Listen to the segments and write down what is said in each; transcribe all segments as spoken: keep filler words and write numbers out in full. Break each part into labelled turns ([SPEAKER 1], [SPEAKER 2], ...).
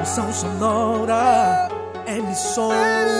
[SPEAKER 1] Conexão sonora, emissão.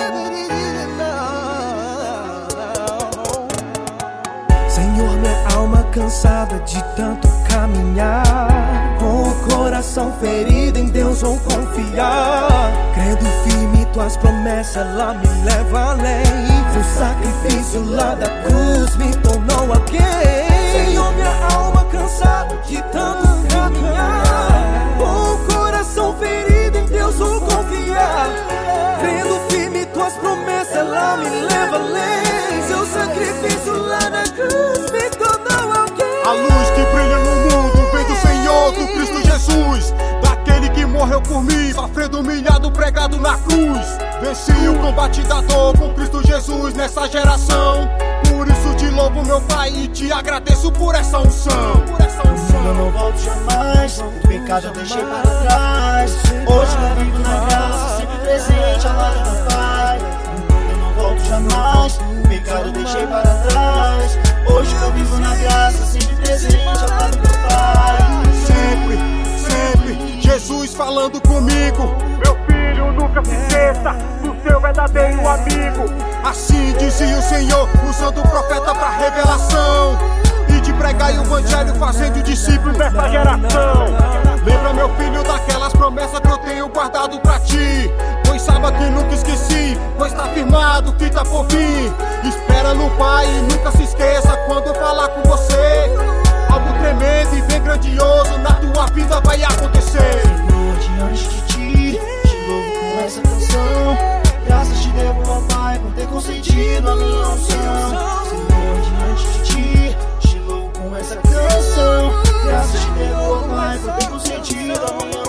[SPEAKER 1] Senhor, minha alma cansada de tanto caminhar, com o coração ferido, em Deus vou confiar. Crendo firme, tuas promessas, ela me leva além. Seu sacrifício lá da cruz me tornou alguém. Senhor, minha alma cansada de tanto caminhar, com o coração ferido, em Deus vou confiar. Crendo firme, tuas promessas, ela me leva além. Seu sacrifício lá na cruz me tornou alguém.
[SPEAKER 2] A luz que brilha no mundo vem do Senhor, do Cristo Jesus, daquele que morreu por mim, sofrendo humilhado, pregado na cruz. Venci o combate da dor com Cristo Jesus nessa geração. Por isso te louvo, meu Pai, e te agradeço por essa unção. Por essa unção.
[SPEAKER 3] Eu não volto jamais, o pecado eu deixei para trás. Hoje eu vivo na graça, sempre presente ao lado do Pai. Eu não volto jamais, o pecado eu deixei para trás. Hoje eu vivo na graça, sempre presente ao lado do Pai.
[SPEAKER 2] Sempre, sempre, Jesus falando comigo. Meu filho, nunca se esqueça do seu verdadeiro amigo. Assim dizia o Senhor, usando o profeta para revelação, e de pregar o evangelho, fazendo discípulos nessa geração. Lembra, meu filho, daquelas promessas que eu tenho guardado pra ti, pois saiba que nunca esqueci, pois tá firmado que tá por vir. Espera no Pai e nunca se esqueça quando eu falar com você. Algo tremendo e bem grandioso na tua vida vai acontecer.
[SPEAKER 3] Senhor, diante de ti, te louvo com essa canção. Graças te devo ao Pai por ter concedido a minha unção. Senhor, diante de ti, te louvo com essa canção. Graças te devo ao Pai por ter concedido a minha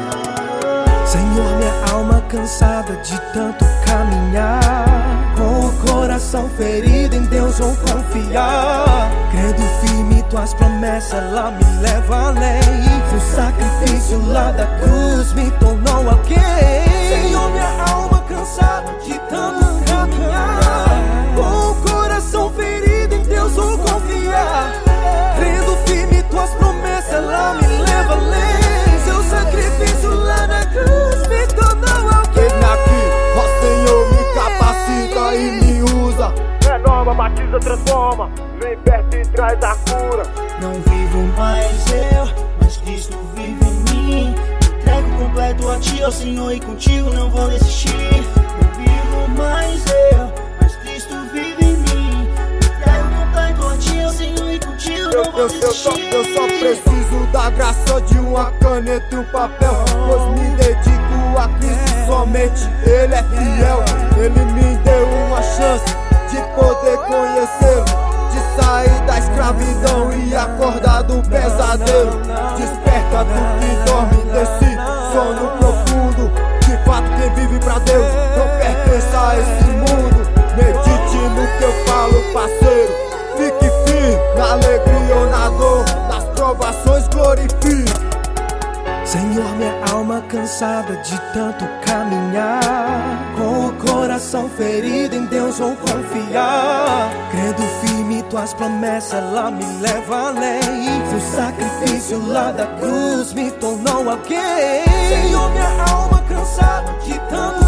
[SPEAKER 3] unção.
[SPEAKER 1] Senhor, minha alma cansada de tanto caminhar, com o coração ferido, em Deus vou confiar. Crendo firme, tuas promessas, ela me leva além. Seu sacrifício lá da cruz me tornou alguém. Senhor, minha alma cansada de tanto caminhar, com o coração ferido, em Deus vou confiar. Crendo firme, tuas promessas, ela me leva além. Seu sacrifício lá na cruz me tornou alguém.
[SPEAKER 2] Vem aqui, ó Senhor, me capacita e me usa. Renova, batiza, transforma, vem perto e traz a cura.
[SPEAKER 3] Não vivo mais eu, mas Cristo vive em mim. Entrego completo a ti, ó Senhor, e contigo não vou desistir. Não vivo mais eu, mas Cristo vive em mim. Entrego completo a ti, ó Senhor, e contigo não vou
[SPEAKER 2] Eu, eu, só,
[SPEAKER 3] desistir.
[SPEAKER 2] eu só preciso da graça de uma caneta e um papel, pois me dedico a Cristo somente, Ele é fiel. Ele me deu uma chance de poder conhecê-lo, de sair da escravidão e acordar do pesadelo. Desperta do que dorme desse sono profundo. De fato, quem vive pra Deus não pertence a esse mundo. Medite no que eu falo, parceiro. Fique firme na alegria ou na dor, nas provações glorifique.
[SPEAKER 1] Senhor, minha alma cansada de tanto caminhar, com o coração ferido, em Deus vou confiar. Crendo firme, tuas promessas, ela me leva além. Seu sacrifício lá da cruz me tornou alguém. Senhor, minha alma cansada de tanto